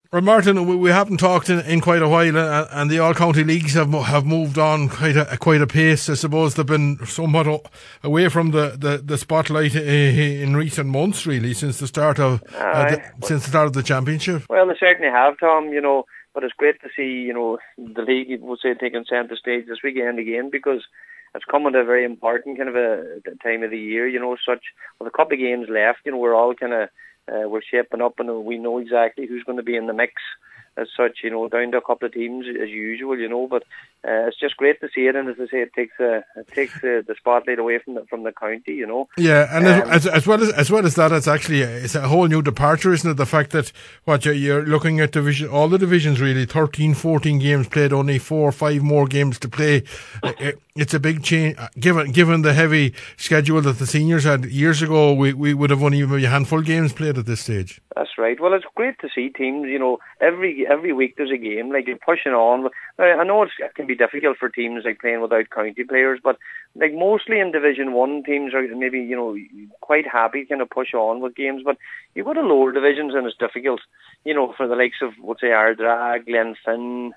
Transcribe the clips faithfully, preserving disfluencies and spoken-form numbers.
Well, Martin, we, we haven't talked in, in quite a while, uh, and the all-county leagues have mo- have moved on quite a quite a pace. I suppose they've been somewhat o- away from the, the, the spotlight uh, in recent months, really, since the start of uh, the, since the start of the championship. Well, they certainly have, Tom. You know, but it's great to see, you know, the league, we'll say, taking centre stage this weekend again, because it's coming at a very important kind of a time of the year. You know, such with a couple of games left, you know, we're all kind of Uh, we're shaping up, and we know exactly who's going to be in the mix as such, you know, down to a couple of teams as usual, you know, but uh, it's just great to see it, and as I say, it takes uh, it takes uh, the spotlight away from the, from the county, you know. Yeah, and um, as, as well as as well as that, it's actually it's a whole new departure, isn't it? The fact that what you're, you're looking at division, all the divisions really, thirteen, fourteen games played, only four or five more games to play. It, it's a big change, given given the heavy schedule that the seniors had years ago. We we would have only maybe a handful of games played at this stage. That's right. Well, it's great to see teams, you know, every every week there's a game, like you're pushing on. I know it's, it can be difficult for teams like playing without county players, but like mostly in Division One, teams are maybe, you know, quite happy kind of push on with games. But you go to lower divisions and it's difficult, you know, for the likes of, let's say, Ardra, Glenfin,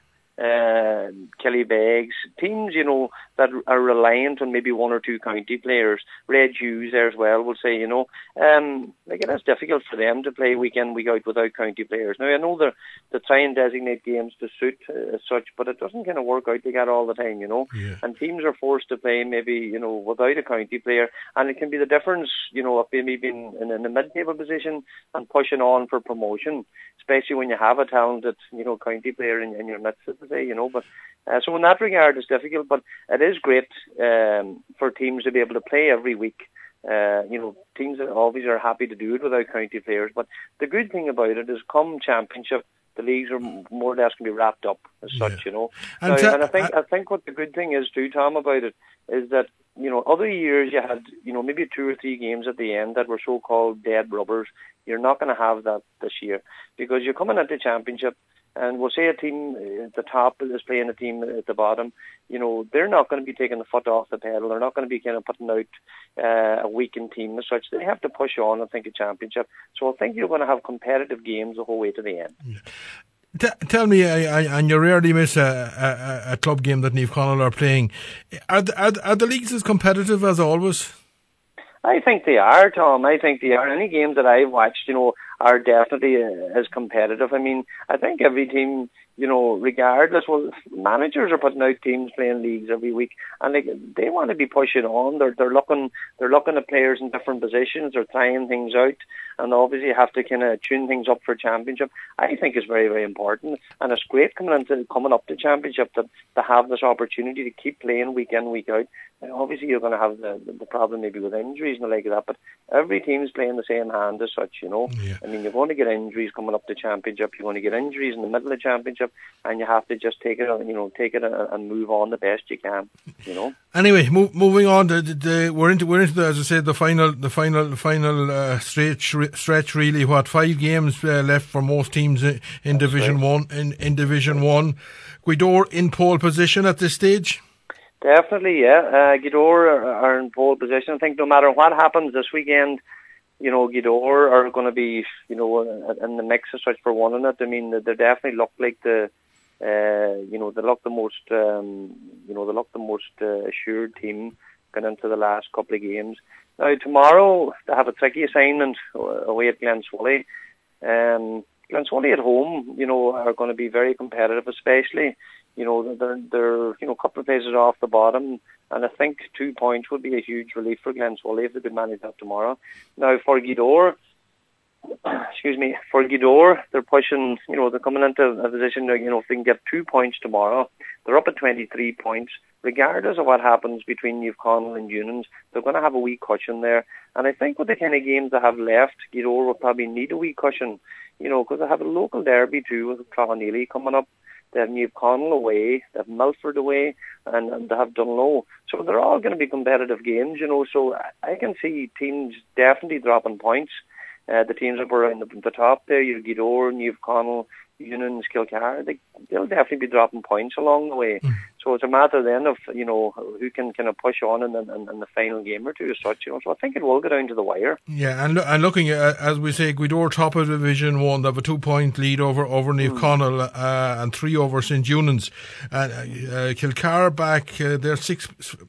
uh, Killybegs, teams, you know, that are reliant on maybe one or two county players. Red Hughes there as well, we'll say, you know, um, like it is difficult for them to play week in, week out without county players. Now, I know they're, they try and designate games to suit uh, as such, but it doesn't kind of work out like that all the time, you know. Yeah. And teams are forced to play maybe, you know, without a county player, and it can be the difference, you know, of maybe being in, in a mid-table position and pushing on for promotion, especially when you have a talented, you know, county player in, in your midst, to say, you know. But uh, so in that regard, it's difficult, but it is great um, for teams to be able to play every week. Uh, you know, teams always are happy to do it without county players. But the good thing about it is, come championship, the leagues are more or less can be wrapped up as yeah. such, you know. And, now, t- and I think I, I think what the good thing is too, Tom, about it is that, you know, other years you had, you know, maybe two or three games at the end that were so-called dead rubbers. You're not going to have that this year, because you're coming at the championship, and we'll say a team at the top is playing a team at the bottom. You know, they're not going to be taking the foot off the pedal. They're not going to be kind of putting out uh, a weakened team as such. They have to push on and think a championship. So I think you're going to have competitive games the whole way to the end. Yeah. T- tell me, I, I, and you rarely miss a, a, a club game that Niamh Conaill are playing. Are the, are, are the leagues as competitive as always? I think they are, Tom. I think they are. Any games that I've watched, you know, are definitely uh, as competitive. I mean, I think every team, you know, regardless, well, managers are putting out teams playing leagues every week, and they they want to be pushing on. They're they're looking they're looking at players in different positions. They're trying things out, and obviously you have to kind of tune things up for championship. I think it's very very important, and it's great coming into coming up to championship that to have this opportunity to keep playing week in week out. And obviously you're going to have the the problem maybe with injuries and the like of that, but every team's playing the same hand as such, you know. Yeah. I mean, you're going to get injuries coming up to championship. You're going to get injuries in the middle of championship, and you have to just take it, you know, take it and move on the best you can, you know. Anyway, move, moving on, the, the, the, we're into we're into the, as I said, the final the final the final uh, stretch stretch really. What, five games uh, left for most teams in, in Division right. One in, in Division One. Gweedore in pole position at this stage. Definitely, yeah. Uh, Gweedore are, are in pole position. I think no matter what happens this weekend, you know, Gweedore are going to be, you know, in the mix as such for winning it. I mean, they definitely look like the, uh, you know, they look the most, um, you know, they look the most uh, assured team going into the last couple of games. Now tomorrow they have a tricky assignment away at Glenswally. Um, Glenswally at home, you know, are going to be very competitive, especially. You know, they're, they're, you know, a couple of places off the bottom, and I think two points would be a huge relief for Glenswally if they could manage that tomorrow. Now, for Gweedore, excuse me, for Gweedore, they're pushing, you know, they're coming into a position where, you know, if they can get two points tomorrow, they're up at twenty-three points. Regardless of what happens between Niamh Conaill and Unions, they're going to have a wee cushion there. And I think with the kind of games they have left, Gweedore will probably need a wee cushion, you know, because they have a local derby too with Cloghaneely coming up. They have Niamh Conaill away, they have Milford away, and, and they have Dunlow. So they're all going to be competitive games, you know. So I, I can see teams definitely dropping points. Uh, the teams up around the, the top there, you've Gweedore, Niamh Conaill, Unions, Kilcar, they, they'll definitely be dropping points along the way. Mm. So it's a matter then of, you know, who can kind of push on in the, in, in the final game or two as such, you know. So I think it will go down to the wire. Yeah, and and looking at, as we say, Gweedore top of Division One, they have a two-point lead over over Neve mm. Connell uh, and three over Saint Eunan's. And uh, uh, Kilcar back, uh, they're six.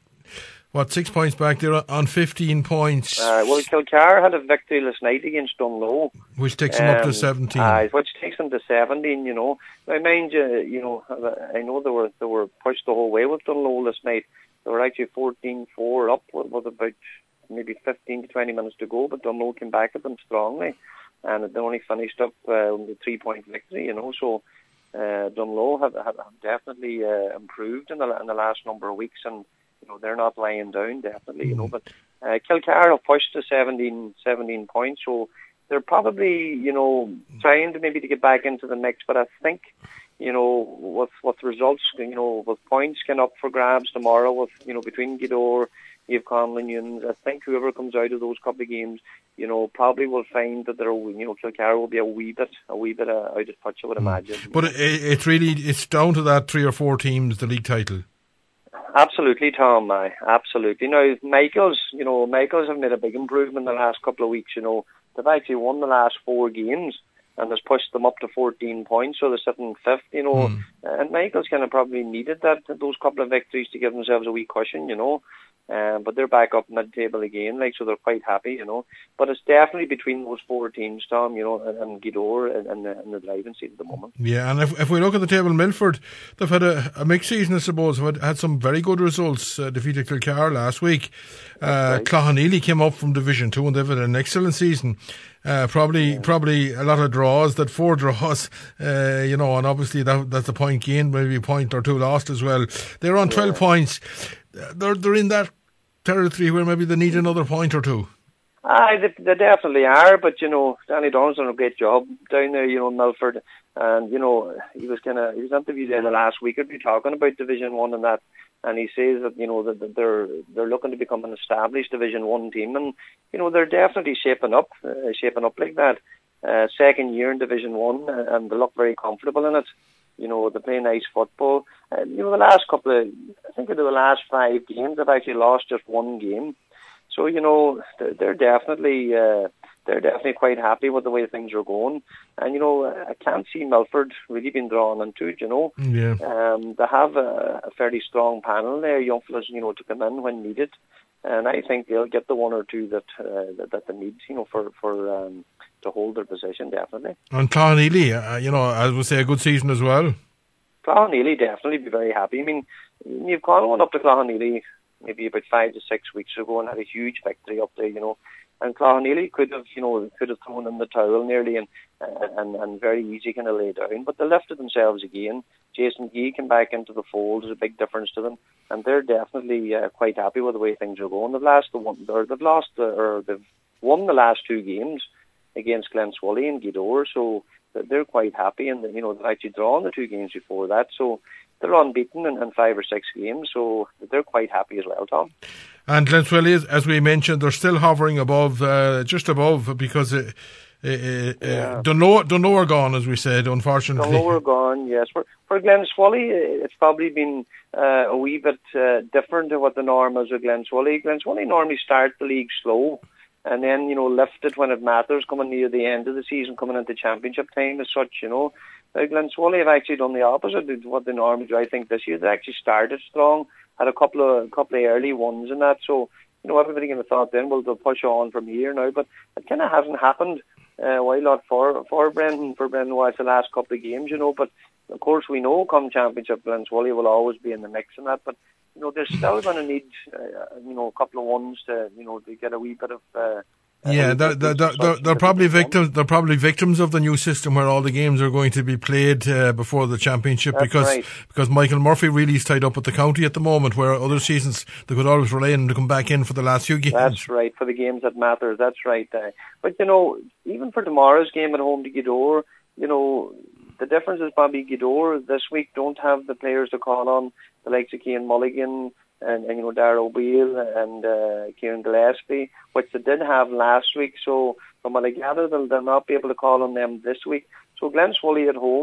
What, six points back? They're on fifteen points. Uh, well, Kilcar had a victory last night against Dunlow. Which takes them um, up to seventeen. Uh, which takes them to seventeen, you know. Now, mind you, you know, I know they were they were pushed the whole way with Dunlow last night. They were actually fourteen four up with, with about maybe fifteen to twenty minutes to go, but Dunlow came back at them strongly. And they only finished up uh, with a three-point victory, you know. So uh, Dunlow have, have, have definitely uh, improved in the, in the last number of weeks, and you know, they're not lying down, definitely, you know, but uh, Kilcar have pushed to seventeen, seventeen points, so they're probably, you know, trying to maybe to get back into the mix, but I think, you know, with, with results, you know, with points getting up for grabs tomorrow, with, you know, between Gweedore, Neve Connell and Eunan's, I think whoever comes out of those couple of games, you know, probably will find that they're, you know, Kilcar will be a wee bit, a wee bit uh, out of touch, I would imagine. But it, it's really, it's down to that three or four teams, the league title. Absolutely, Tom. Uh, absolutely. Now, Michael's, you know, Michael's have made a big improvement in the last couple of weeks. You know, they've actually won the last four games, and has pushed them up to fourteen points, so they're sitting fifth. You know, mm. and Michael's kind of probably needed that those couple of victories to give themselves a wee cushion. You know. Um, but they're back up mid-table again, like, so they're quite happy, you know. But it's definitely between those four teams, Tom, you know, and, and Gweedore and, and, the, and the driving seat at the moment. Yeah, and if if we look at the table, Milford, they've had a, a mixed season, I suppose. They've had, had some very good results. Uh, defeated Kilcar last week. Uh, right. Cloughaneely came up from Division Two, and they've had an excellent season. Uh, probably, yeah. probably a lot of draws. That four draws, uh, you know, and obviously that that's a point gained, maybe a point or two lost as well. They're on yeah. twelve points. They're they're in that territory where maybe they need another point or two. Aye, they, they definitely are, but you know, Danny Donald's done a great job down there, you know, in Milford, and you know, he was kind of he was interviewed in the last week or two talking about Division One and that, and he says that you know that, that they're they're looking to become an established Division One team, and you know they're definitely shaping up, uh, shaping up like that. Uh, second year in Division One, uh, and they look very comfortable in it. You know, they play nice football. Uh, you know, the last couple of, I think of the last five games, they've actually lost just one game. So, you know, they're, they're definitely, uh, they're definitely quite happy with the way things are going. And, you know, I can't see Milford really being drawn into it, you know. Yeah. Um, they have a, a fairly strong panel there, young fellas, you know, to come in when needed. And I think they'll get the one or two that uh, that, that they need, you know, for, for um, to hold their position, definitely. And Cloughaneely, uh, you know, I would say a good season as well. Cloughaneely definitely be very happy. I mean, you've gone on up to Cloughaneely maybe about five to six weeks ago and had a huge victory up there, you know. And Cloughaneely could have, you know, could have thrown in the towel nearly and and, and very easy kind of lay down. But they lifted themselves again. Jason Gee came back into the fold. There's a big difference to them. And they're definitely uh, quite happy with the way things are going. They've lost the one, or they've lost the, or they've won the last two games against Glenswally and Gweedore. So they're quite happy, and you know they've actually drawn the two games before that. So they're unbeaten in, in five or six games. So they're quite happy as well, Tom. And Glenswally, as we mentioned, they're still hovering above, uh, just above, because it, it, yeah. uh, Dunlow, Dunlow are gone, as we said, unfortunately. Dunlow are gone, yes. For, for Glenswally, it's probably been uh, a wee bit uh, different to what the norm is with Glenswally. Glenswally normally start the league slow, and then, you know, lift it when it matters, coming near the end of the season, coming into championship time as such, you know. Uh, Glenswally have actually done the opposite of what they normally do, I think, this year. They actually started strong, had a couple of couple of early ones and that, so, you know, everybody kind of thought then, well, they'll push on from here now, but it kind of hasn't happened. Uh, why not for, for Brendan, for Brendan White's the last couple of games, you know, but of course we know come championship, Glenswally will always be in the mix and that, but you know, they're still going to need, uh, you know, a couple of ones to, you know, to get a wee bit of. Uh, yeah, they're they're, they're, they're, they're probably victims. They're probably victims of the new system where all the games are going to be played uh, before the championship. That's because right. because Michael Murphy really is tied up with the county at the moment, where other seasons they could always rely on him to come back in for the last few games. That's right, for the games that matter. That's right. Uh, but you know, even for tomorrow's game at home to Gweedore, you know, the difference is probably Gweedore this week don't have the players to call on, the likes of Cian Mulligan and, and you know, Dara O'Beal and uh, Kieran Gillespie, which they did have last week. So from what I gather, they'll, they'll not be able to call on them this week. So Glenswally at home, you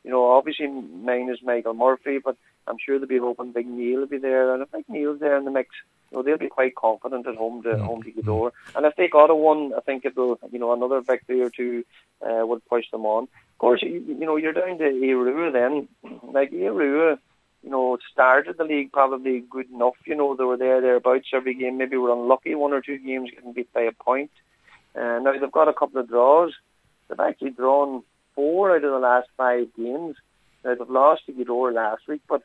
you know, obviously mine is Michael Murphy, but I'm sure they'll be hoping Big Neil will be there, and if Big Neil's there in the mix, you know, they'll be quite confident at home to mm-hmm. home to Gweedore. And if they got a one, I think it'll, you know, another victory or two uh, would push them on. Of course, you, you know, you're down to Irua then. Like Irua, you know, started the league probably good enough. You know, they were there, thereabouts every game. Maybe were unlucky, one or two games getting beat by a point. Uh, now they've got a couple of draws. They've actually drawn four out of the last five games. Now they've lost to Gweedore last week, but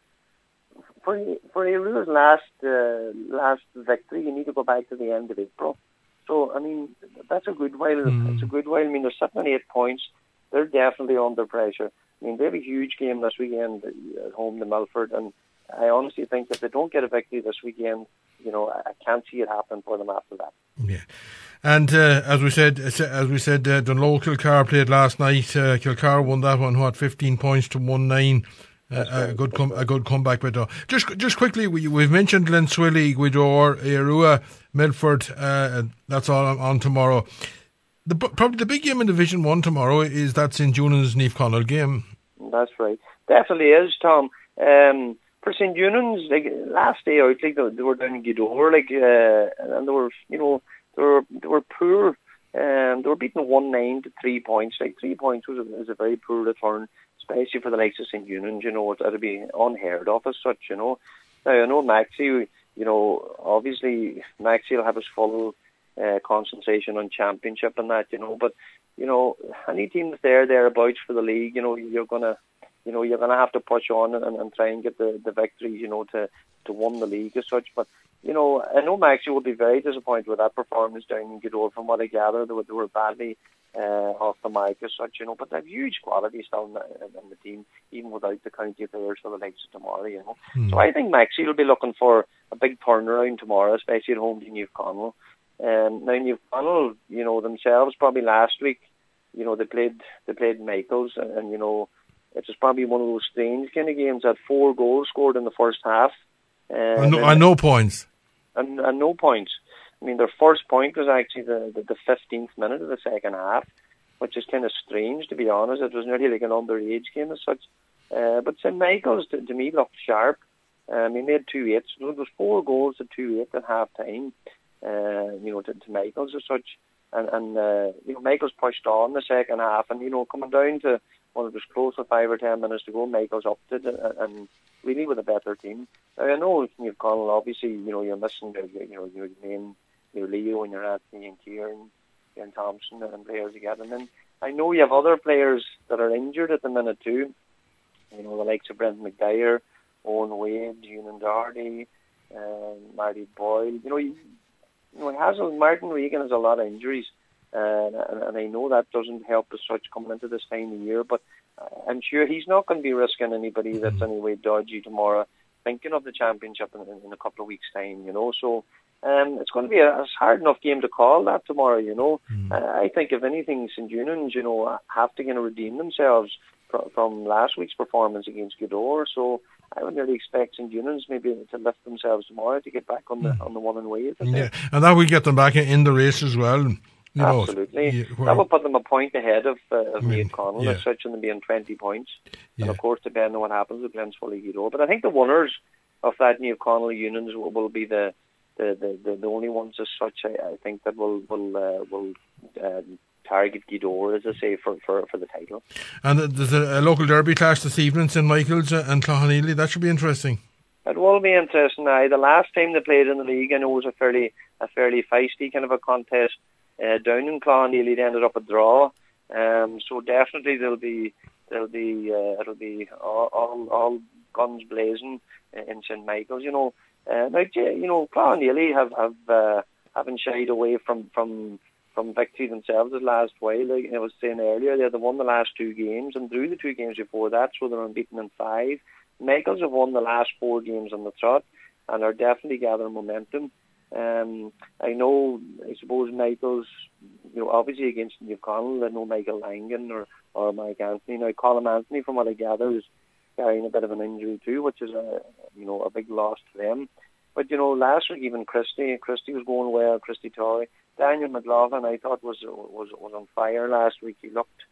for for Irua's last uh, last victory, you need to go back to the end of April. So I mean, that's a good while. Mm. It's a good while. I mean, they're sitting on eight points. They're definitely under pressure. I mean, they have a huge game this weekend at home to Milford, and I honestly think if they don't get a victory this weekend, you know, I can't see it happen for them after that. Yeah. And uh, as we said, as we said, uh, Dunloe Kilcar played last night. Uh, Kilcar won that one, what, fifteen points to one nine. Uh, a good com- a good comeback by Dunloe. Just just quickly, we, we've mentioned Glenswilly, Gweedore, Irua, Milford. Uh, that's all on, on tomorrow. The probably the big game in Division One tomorrow is that Saint Junan's Niamh Connell game. That's right, definitely is, Tom. Um, for Saint Junan's, like last day out, like they, they were down in Gweedore, like uh, and they were, you know. They were they were poor. Um, they were beaten one nine to three points. Like three points was a, was a very poor return, especially for the likes of Saint Junan's. You know, it would be unheard of as such. You know, now I know Maxi. You know, obviously Maxi will have his full uh, concentration on championship and that. You know, but you know, any team that's there thereabouts for the league, you know, you're gonna, you know, you're gonna have to push on and, and try and get the the victories. You know, to to win the league as such, but. You know, I know Maxi will be very disappointed with that performance down in Gweedore. From what I gather, they were, they were badly uh, off the mic as such, you know, but they have huge quality still in the, in the team, even without the county players for the likes of tomorrow, you know. Mm. So I think Maxi will be looking for a big turnaround tomorrow, especially at home to Niamh Connell. Um, now, Niamh Connell, you know, themselves, probably last week, you know, they played they played Michaels, and, and you know, it was probably one of those strange kind of games. Had four goals scored in the first half. Um, and, no, and no points. And, and no points. I mean, their first point was actually the, the, the fifteenth minute of the second half, which is kind of strange, to be honest. It was nearly like an underage game as such. Uh, but Saint Michael's, to, to me, looked sharp. Um, he made two eights. So it was four goals to two eight at half time, uh, you know, to, to Michael's as such. And, and uh, you know, Michael's pushed on the second half. And, you know, coming down to, well, it was close to five or ten minutes to go, Michael's upped it and, and really with a better team. Now, I know Niamh Connell, obviously, you know, you're missing your, you know, your main, your Leo and your Anthony and Kieran and Thompson and players again. And then I know you have other players that are injured at the minute too. You know, the likes of Brendan McGuire, Owen Wade, Ewan Doherty, um, Marty Boyle. You know, you, you know, has a, Martin Regan has a lot of injuries. Uh, and, and I know that doesn't help as such coming into this time of year, but I'm sure he's not going to be risking anybody that's anyway dodgy tomorrow, thinking of the championship in, in, in a couple of weeks' time, you know. So um, it's going to be a, a hard enough game to call that tomorrow, you know. Mm. Uh, I think, if anything, Saint Junan's, you know, have to kind of redeem themselves from, from last week's performance against Gweedore. So I would really expect Saint Junan's maybe to lift themselves tomorrow to get back on the mm. on the one and way. Yeah, and that will get them back in the race as well. You Absolutely. Know, yeah, well, that will put them a point ahead of, uh, of I mean, Niamh Connell, yeah. as such, and they'll be on twenty points. Yeah. And of course, depending on what happens with Glenswilly Gweedore. But I think the winners of that Niamh Connell Unions will, will be the the, the, the the only ones as such. I, I think that will will uh, will uh, target Gweedore, as I say, for, for, for the title. And there's a, a local derby clash this evening, Saint Michael's and Cloughaneely. That should be interesting. It will be interesting. Now, the last time they played in the league, I know it was a fairly a fairly feisty kind of a contest. Uh, down in Cloughaneely, they ended up a draw. Um, so definitely there'll be there'll be uh, it'll be all, all all guns blazing in Saint Michael's. You know, uh, now you know Cloughaneely have have uh, haven't shied away from from from victory themselves the last while. Like I was saying earlier, they had won the last two games and drew the two games before that, so they're unbeaten in five. Michael's have won the last four games on the trot and are definitely gathering momentum. Um, I know, I suppose Michael's, you know, obviously against Niamh Connell, I know Michael Langan or, or Mike Anthony. Now, Colin Anthony, from what I gather, is carrying a bit of an injury too, which is a, you know, a big loss to them. But, you know, last week even Christie, Christie was going well, Christie Torrey. Daniel McLaughlin, I thought, was was was on fire last week. He looked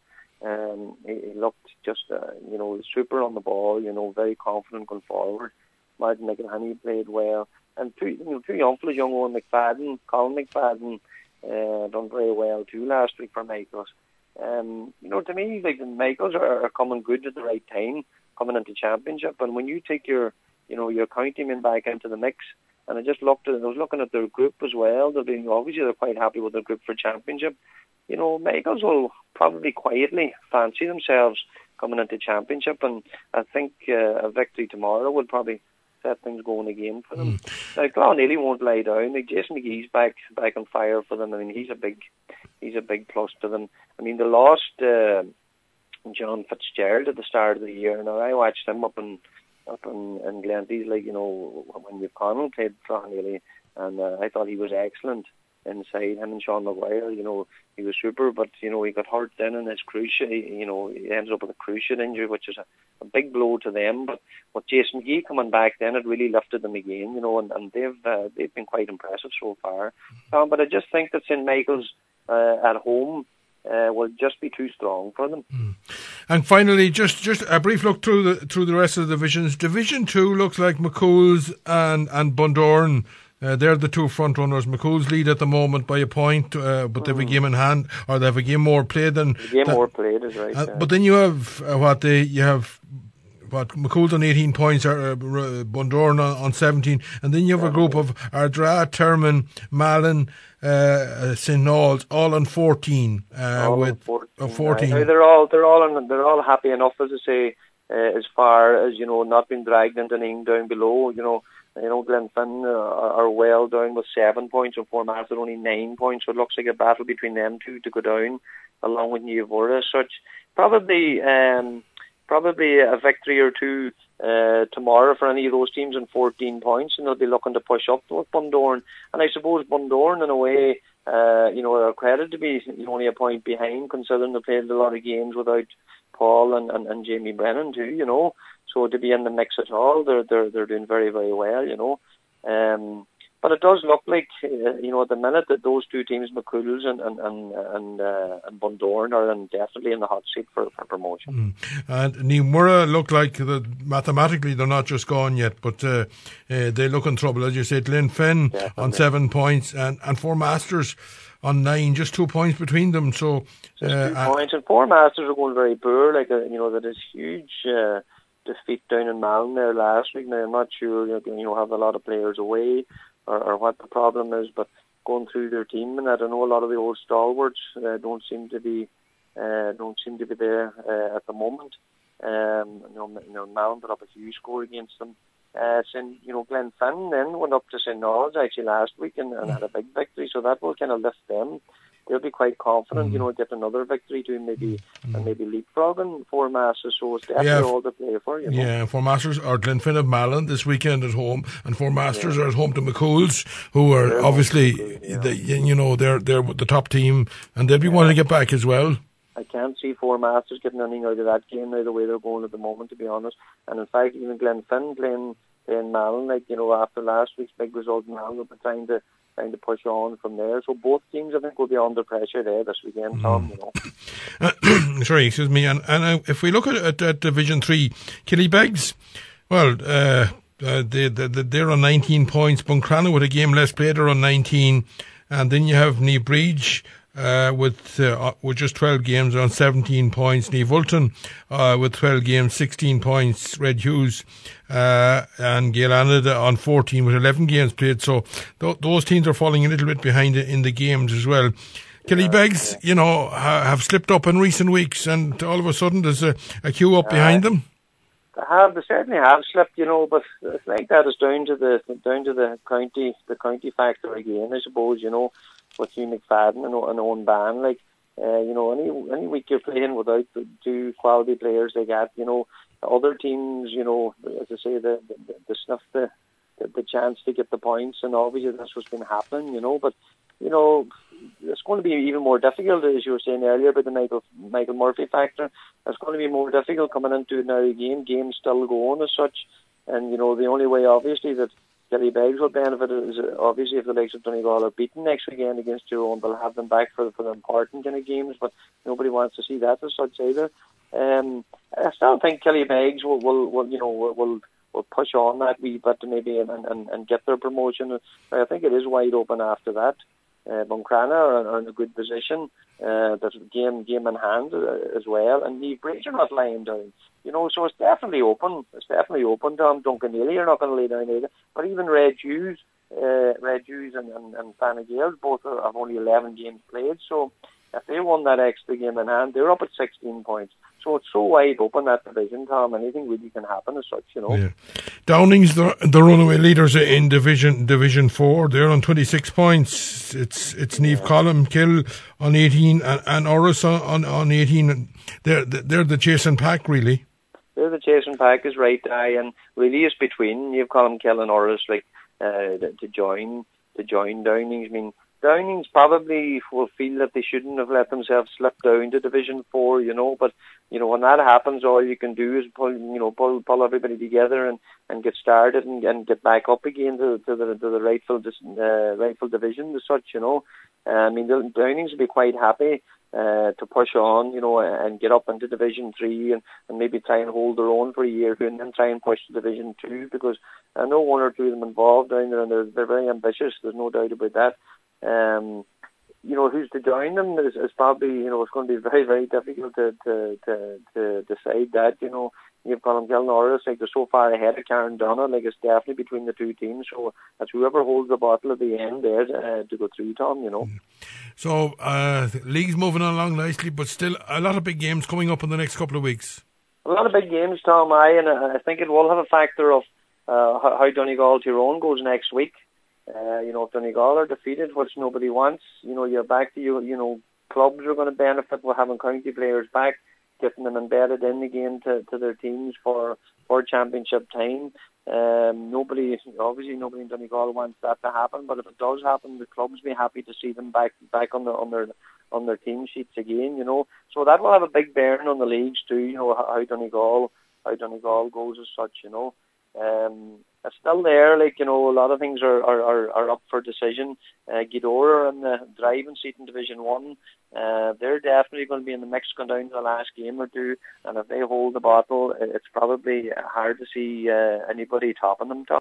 Um, he, he looked just, uh, you know, super on the ball, you know, very confident going forward. Martin McElhenney played well. And two, you know, two young fellas, young Owen McFadden, Colin McFadden, uh, done very well too last week for Michaels. Um, you know, to me, like the Michaels are, are coming good at the right time, coming into championship. And when you take your, you know, your county men back into the mix, and I just looked at, I was looking at their group as well. They're being, obviously they're quite happy with their group for championship. You know, Michaels will probably quietly fancy themselves coming into championship, and I think uh, a victory tomorrow would probably set things going again for them. Mm. Now, Clonelly won't lie down. Like Jason McGee's back back on fire for them. I mean, he's a big he's a big plus to them. I mean, they lost uh, John Fitzgerald at the start of the year. Now, I watched him up in up in, in Glenties, like, you know, when Nick Connell played Clonelly, and uh, I thought he was excellent inside. Him and Sean Maguire, you know, he was super, but, you know, he got hurt then in his cruciate, you know, he ends up with a cruciate injury, which is a, a big blow to them. But with Jason McGee coming back then, it really lifted them again, you know, and, and they've uh, they've been quite impressive so far. Um, but I just think that Saint Michael's uh, at home uh, will just be too strong for them. Mm. And finally, just, just a brief look through the through the rest of the divisions. Division two looks like McCool's and, and Bundoran. Uh, they're the two front runners. McCool's lead at the moment by a point, uh, but mm. they have a game in hand, or they have a game more played than. A game than, more played is right. Uh, yeah. But then you have uh, what they you have. What McCool's on eighteen points, uh, Bundoran on, on seventeen, and then you have a group of Ardra, Termon, Malin, uh, Saint Noel's, all on fourteen. Uh, all with on fourteen. Uh, fourteen. Now, they're all they're all on, they're all happy enough, as I say, uh, as far as, you know, not being dragged into anything down below. You know, you know Glenfin uh, are well down with seven points, and Four Mass are only nine points. So it looks like a battle between them two to go down, along with New Vora as such. Probably. Um, Probably a victory or two uh, tomorrow for any of those teams in fourteen points, and they'll be looking to push up with Bundoran. And I suppose Bundoran, in a way, uh, you know, are credited to be only a point behind, considering they played a lot of games without Paul and, and, and Jamie Brennan too. You know, so to be in the mix at all, they're they're they're doing very very well. You know. Um, But it does look like, uh, you know, at the minute that those two teams, McCool's and and and and, uh, and Bundoran, are in, definitely in the hot seat for, for promotion. Mm. And New Murrah look like that mathematically they're not just gone yet, but uh, uh, they look in trouble. As you said, Glenfin definitely. On seven points and, and Four Masters on nine, just two points between them. So just uh, two points, and Four Masters are going very poor. Like uh, you know, that is huge. Uh, defeat down in Malin there last week. Now I'm not sure, you know, have a lot of players away. Or, or what the problem is, but going through their team, and I don't know, a lot of the old stalwarts uh, don't seem to be uh, don't seem to be there uh, at the moment. Um, you know, you know, Malin put up a huge score against them. Uh, Saint, you know, Glenfin then went up to Saint Noel's actually last week and, and had a big victory, so that will kind of lift them. They'll be quite confident, mm. you know, get another victory to maybe mm. and maybe leapfrogging Four Masters. So it's definitely yeah, all to play for. You know? Yeah, Four Masters are Glenfin of Malin this weekend at home, and Four Masters yeah. are at home to McCool's, who are they're obviously yeah. the, you know they're they're the top team, and they'll be yeah. wanting to get back as well. I can't see Four Masters getting anything out of that game now, the way they're going at the moment, to be honest. And in fact, even Glenfin playing playing Malin, like, you know, after last week's big result in Malin, they'll be trying to trying to push on from there. So both teams, I think, will be under pressure there this weekend, Tom, you know. Uh, sorry, excuse me. And, and uh, if we look at, at, at Division three, Killybegs, well, uh, uh, they, they, they're on nineteen points. Buncrana, with a game less played, are on nineteen. And then you have New Bridge uh, with uh, with just twelve games on seventeen points. New Vulton uh, with twelve games, sixteen points. Red Hughes uh, and Gaelanada on fourteen with eleven games played. So th- those teams are falling a little bit behind in the games as well. Killybegs, yeah, yeah. you know, ha- have slipped up in recent weeks, and all of a sudden there's a, a queue up uh, behind them. They have, they certainly have slipped, you know, but it's like that. It's down to the down to the county, the county factor again, I suppose. You know, with Hugh McFadden and, and Owen Ban, like, uh, you know, any any week you're playing without the two quality players they got, you know, other teams, you know, as I say, the the, the snuff the, the the chance to get the points, and obviously that's what's been happening, you know, but. You know, it's going to be even more difficult, as you were saying earlier, about the Michael Michael Murphy factor. It's going to be more difficult coming into now a game. Game's still going as such, and you know the only way, obviously, that Killybegs will benefit is obviously if the likes of Donegal are beaten next weekend against Tyrone, they'll have them back for, for the important kind of games, but nobody wants to see that as such either. Um, I still think Killybegs will, will, will you know, will, will will push on that wee bit maybe and, and, and get their promotion. I think it is wide open after that. Uh, Buncrana are, are in a good position. Uh, there's game game in hand uh, as well, and Niamh Bridge are not lying down. You know, so it's definitely open. It's definitely open. Tom Duncanelli are not going to lay down either. But even Red Hughes, uh, Red Hughes and and, and Fanagale both have only eleven games played. So if they won that extra game in hand, they're up at sixteen points. So it's so wide open, that division, Tom. Anything really can happen as such, you know. Yeah. Downing's the, the runaway leaders in Division Division Four. They're on twenty-six points. It's it's Niamh yeah. Columkill on eighteen and, and Orris on, on eighteen. They're they're the chasing pack, really. They're the chasing pack, is right, aye, and really it's between Niamh Columkill and Orris, like uh, to join to join Downing's. I mean, Downing's probably will feel that they shouldn't have let themselves slip down to Division Four, you know. But you know, when that happens, all you can do is pull, you know, pull pull everybody together and, and get started and, and get back up again to, to the to the rightful uh, rightful division as such, you know. Uh, I mean, the Downing's will be quite happy uh, to push on, you know, and get up into Division Three and, and maybe try and hold their own for a year and then try and push to Division Two, because I know one or two of them involved down there and they're they're very ambitious. There's no doubt about that. Um, you know, who's to join them is, is probably, you know, it's going to be very, very difficult to to, to, to decide that, you know. You've got them Gil Norris, like they're so far ahead of Karen Donna, like it's definitely between the two teams. So it's whoever holds the bottle at the end there uh, to go through, Tom, you know. So, uh, the league's moving along nicely, but still a lot of big games coming up in the next couple of weeks. A lot of big games, Tom, aye, and I think it will have a factor of uh, how Donegal Tyrone goes next week. Uh, you know, if Donegal are defeated, which nobody wants, you know, you're back to, you, you know, clubs are going to benefit with having county players back, getting them embedded in again to, to their teams for, for championship time. Um, nobody, obviously nobody in Donegal wants that to happen, but if it does happen, the clubs will be happy to see them back, back on, the, on their on their team sheets again, you know. So that will have a big bearing on the leagues too, you know, how Donegal, how Donegal goes as such, you know. Um, it's still there, like, you know, a lot of things are, are, are, are up for decision. Uh, Gweedore are in the driving seat in Division one. Uh, they're definitely going to be in the mix going down to the last game or two, and if they hold the bottle, it's probably hard to see uh, anybody topping them.